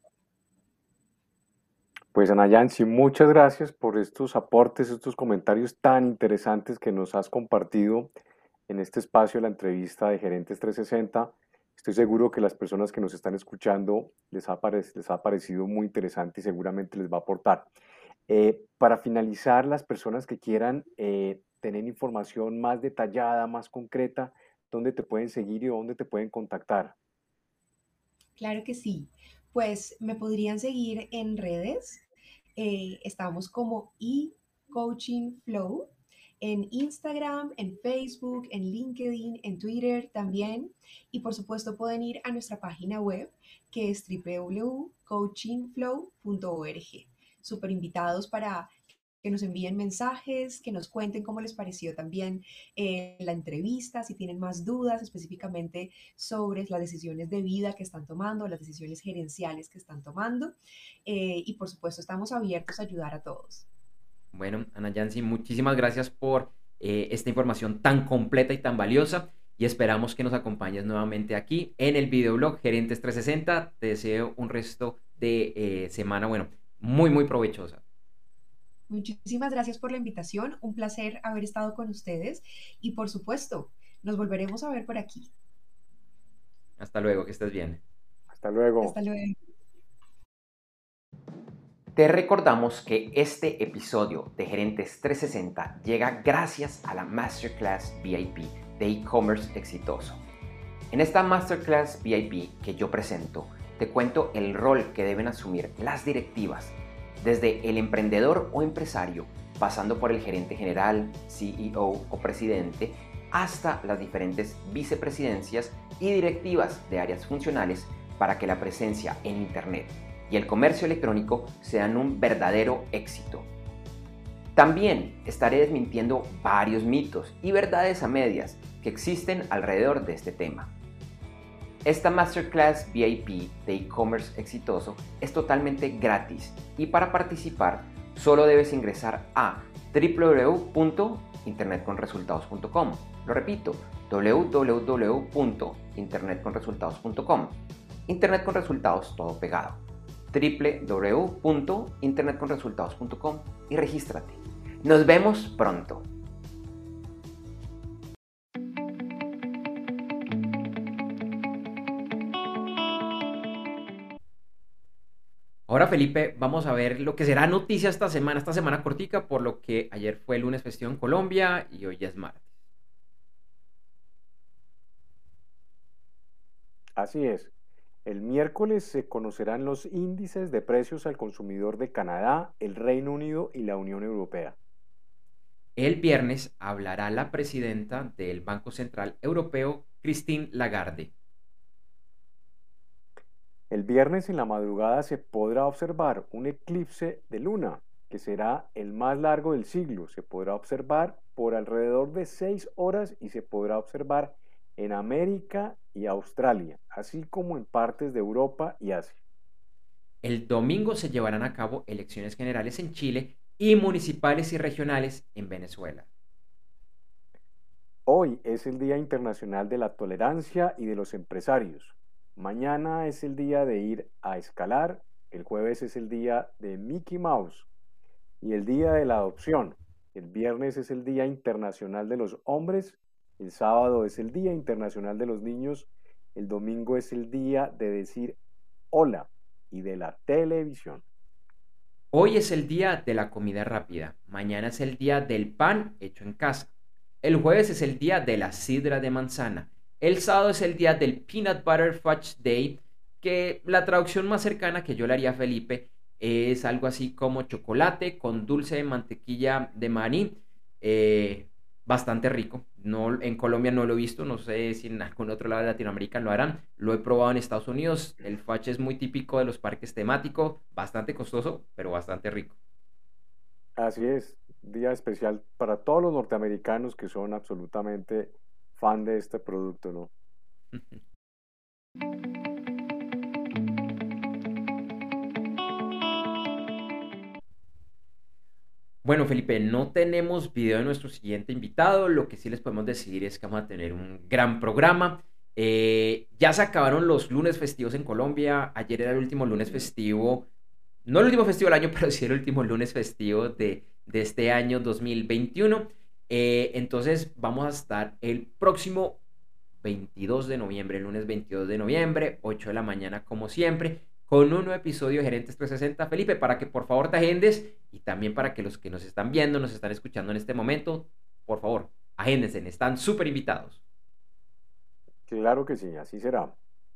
Pues Ana Yancy, muchas gracias por estos aportes, estos comentarios tan interesantes que nos has compartido en este espacio de la entrevista de Gerentes trescientos sesenta. Estoy seguro que las personas que nos están escuchando les ha, parec les ha parecido muy interesante y seguramente les va a aportar. Eh, para finalizar, las personas que quieran eh, tener información más detallada, más concreta, ¿dónde te pueden seguir y dónde te pueden contactar? Claro que sí. Pues me podrían seguir en redes. Eh, estamos como eCoaching Flow en Instagram, en Facebook, en LinkedIn, en Twitter también. Y por supuesto pueden ir a nuestra página web que es w w w punto coaching flow punto org. Súper invitados para que nos envíen mensajes, que nos cuenten cómo les pareció también eh, la entrevista, si tienen más dudas específicamente sobre las decisiones de vida que están tomando, las decisiones gerenciales que están tomando. Eh, y por supuesto estamos abiertos a ayudar a todos. Bueno, Ana Yancy, muchísimas gracias por eh, esta información tan completa y tan valiosa y esperamos que nos acompañes nuevamente aquí en el videoblog Gerentes trescientos sesenta. Te deseo un resto de eh, semana, bueno, muy, muy provechosa. Muchísimas gracias por la invitación, un placer haber estado con ustedes y por supuesto, nos volveremos a ver por aquí. Hasta luego, que estés bien. Hasta luego. Hasta luego. Te recordamos que este episodio de Gerentes trescientos sesenta llega gracias a la Masterclass V I P de e-commerce exitoso. En esta Masterclass V I P que yo presento, te cuento el rol que deben asumir las directivas, desde el emprendedor o empresario, pasando por el gerente general, C E O o presidente, hasta las diferentes vicepresidencias y directivas de áreas funcionales para que la presencia en Internet y el comercio electrónico sean un verdadero éxito. También estaré desmintiendo varios mitos y verdades a medias que existen alrededor de este tema. Esta Masterclass V I P de e-commerce exitoso es totalmente gratis y para participar solo debes ingresar a w w w punto internet con resultados punto com. Lo repito, w w w punto internet con resultados punto com. Internet con resultados todo pegado. w w w punto internet con resultados punto com y regístrate. Nos vemos pronto. Ahora, Felipe, vamos a ver lo que será noticia esta semana, esta semana cortica, por lo que ayer fue lunes festivo en Colombia y hoy ya es martes. Así es. El miércoles se conocerán los índices de precios al consumidor de Canadá, el Reino Unido y la Unión Europea. El viernes hablará la presidenta del Banco Central Europeo, Christine Lagarde. El viernes en la madrugada se podrá observar un eclipse de luna, que será el más largo del siglo. Se podrá observar por alrededor de seis horas y se podrá observar en América y Australia, así como en partes de Europa y Asia. El domingo se llevarán a cabo elecciones generales en Chile y municipales y regionales en Venezuela. Hoy es el Día Internacional de la Tolerancia y de los Empresarios. Mañana es el día de ir a escalar. El jueves es el día de Mickey Mouse y el día de la adopción. El viernes es el Día Internacional de los Hombres. El sábado es el Día Internacional de los Niños. El domingo es el día de decir hola y de la televisión. Hoy es el día de la comida rápida. Mañana es el día del pan hecho en casa. El jueves es el día de la sidra de manzana. El sábado es el día del Peanut Butter Fudge Day, que la traducción más cercana que yo le haría a Felipe es algo así como chocolate con dulce de mantequilla de maní. Eh, bastante rico. No, en Colombia no lo he visto, no sé si en algún otro lado de Latinoamérica lo harán. Lo he probado en Estados Unidos. El fudge es muy típico de los parques temáticos, bastante costoso, pero bastante rico. Así es, día especial para todos los norteamericanos que son absolutamente fan de este producto, ¿no? Bueno, Felipe, no tenemos video de nuestro siguiente invitado. Lo que sí les podemos decir es que vamos a tener un gran programa. Eh, ya se acabaron los lunes festivos en Colombia. Ayer era el último lunes festivo. No el último festivo del año, pero sí el último lunes festivo de, de este año dos mil veintiuno. Eh, entonces vamos a estar el próximo veintidós de noviembre, el lunes veintidós de noviembre, ocho de la mañana como siempre, con un nuevo episodio de Gerentes trescientos sesenta. Felipe, para que por favor te agendes y también para que los que nos están viendo, nos están escuchando en este momento, por favor, agéndense, están súper invitados. Claro que sí, así será.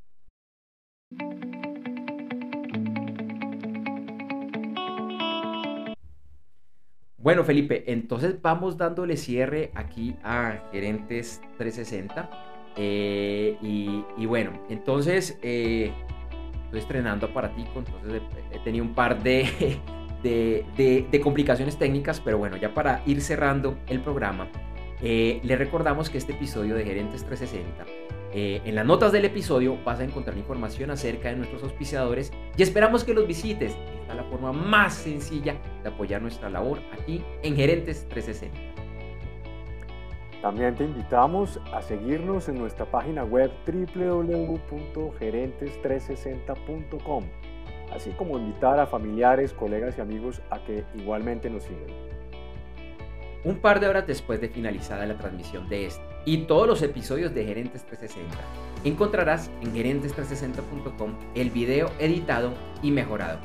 Bueno, Felipe, entonces vamos dándole cierre aquí a Gerentes trescientos sesenta. Eh, y, y bueno, entonces eh, estoy estrenando aparatico, entonces he, he tenido un par de, de, de, de complicaciones técnicas, pero bueno, ya para ir cerrando el programa, eh, le recordamos que este episodio de Gerentes trescientos sesenta, eh, en las notas del episodio vas a encontrar información acerca de nuestros auspiciadores y esperamos que los visites. Esta es la forma más sencilla de apoyar nuestra labor aquí en Gerentes trescientos sesenta. También te invitamos a seguirnos en nuestra página web doble u doble u doble u punto gerentes trescientos sesenta punto com, así como invitar a familiares, colegas y amigos a que igualmente nos sigan. Un par de horas después de finalizada la transmisión de este y todos los episodios de Gerentes trescientos sesenta, encontrarás en gerentes trescientos sesenta punto com el video editado y mejorado.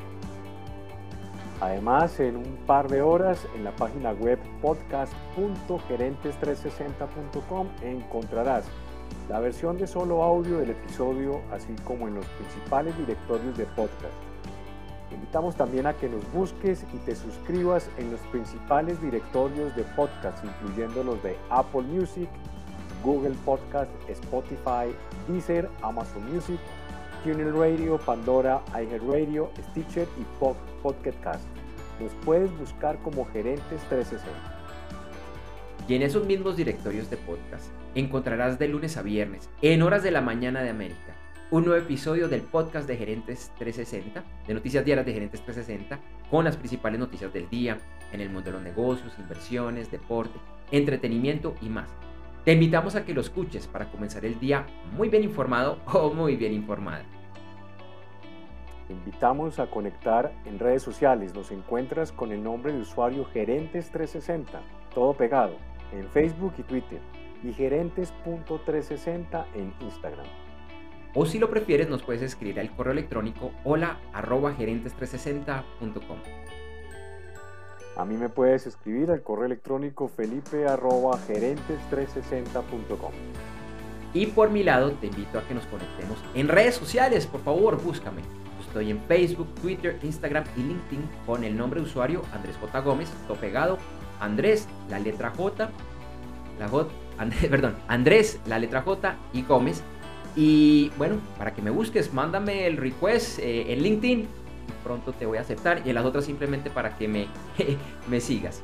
Además, en un par de horas, en la página web podcast punto gerentes trescientos sesenta punto com encontrarás la versión de solo audio del episodio, así como en los principales directorios de podcast. Te invitamos también a que nos busques y te suscribas en los principales directorios de podcast, incluyendo los de Apple Music, Google Podcast, Spotify, Deezer, Amazon Music, TuneIn Radio, Pandora, iHeartRadio, Stitcher y Podcast Cast. Nos puedes buscar como Gerentes trescientos sesenta. Y en esos mismos directorios de podcast encontrarás de lunes a viernes, en horas de la mañana de América, un nuevo episodio del podcast de Gerentes trescientos sesenta, de noticias diarias de Gerentes trescientos sesenta, con las principales noticias del día, en el mundo de los negocios, inversiones, deporte, entretenimiento y más. Te invitamos a que lo escuches para comenzar el día muy bien informado o muy bien informada. Te invitamos a conectar en redes sociales. Nos encuentras con el nombre de usuario Gerentes trescientos sesenta, todo pegado, en Facebook y Twitter, y gerentes punto trescientos sesenta en Instagram. O si lo prefieres, nos puedes escribir al correo electrónico hola arroba gerentes trescientos sesenta punto com. A mí me puedes escribir al correo electrónico felipe arroba gerentes trescientos sesenta punto com. Y por mi lado, te invito a que nos conectemos en redes sociales. Por favor, búscame. Estoy en Facebook, Twitter, Instagram y LinkedIn con el nombre de usuario Andrés J. Gómez, todo pegado. Andrés, la letra J, la J, Andrés, perdón, Andrés, la letra J y Gómez. Y bueno, para que me busques, mándame el request eh, en LinkedIn. Y pronto te voy a aceptar. Y en las otras simplemente para que me, me sigas.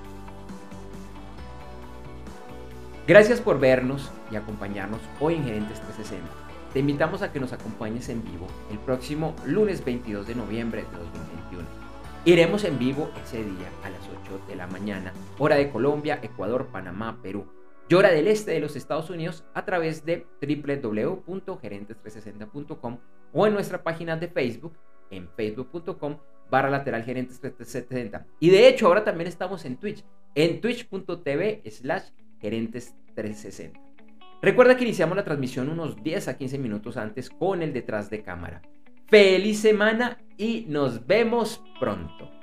Gracias por vernos y acompañarnos hoy en Gerentes trescientos sesenta. Te invitamos a que nos acompañes en vivo el próximo lunes veintidós de noviembre de dos mil veintiuno. Iremos en vivo ese día a las ocho de la mañana, hora de Colombia, Ecuador, Panamá, Perú, y hora del este de los Estados Unidos a través de doble u doble u doble u punto gerentes trescientos sesenta punto com o en nuestra página de Facebook en facebook punto com barra lateral gerentes trescientos sesenta. Y de hecho ahora también estamos en Twitch, en twitch punto tv slash gerentes trescientos sesenta. Recuerda que iniciamos la transmisión unos diez a quince minutos antes con el detrás de cámara. ¡Feliz semana y nos vemos pronto!